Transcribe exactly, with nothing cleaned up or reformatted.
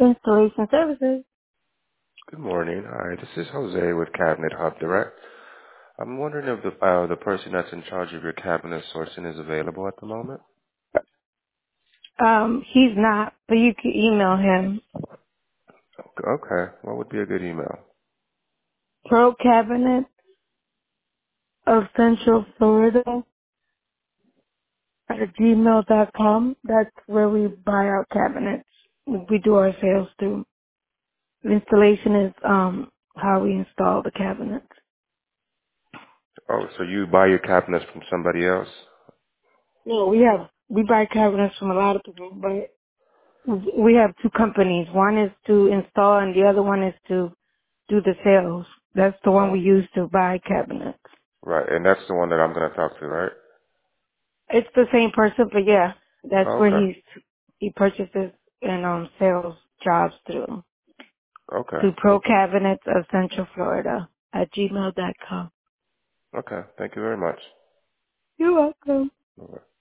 Installation services. Good morning. Hi, this is Jose with Cabinet Hub Direct. I'm wondering if the uh, the person that's in charge of your cabinet sourcing is available at the moment. Um, he's not, but you can email him. Okay, what would be a good email? Pro Cabinet of Central Florida at gmail dot com. That's where we buy our cabinets. We do our sales through. Installation is um how we install the cabinets. Oh, so you buy your cabinets from somebody else? No, we have we buy cabinets from a lot of people, but we have two companies. One is to install and the other one is to do the sales. That's the one Oh, we use to buy cabinets. right, and that's the one that I'm going to talk to, right? It's the same person, but yeah, that's Oh, where okay, he's he purchases and um sales jobs through okay, to Pro Cabinets of Central Florida at gmail dot com. okay. Thank you very much. You're welcome. Bye-bye.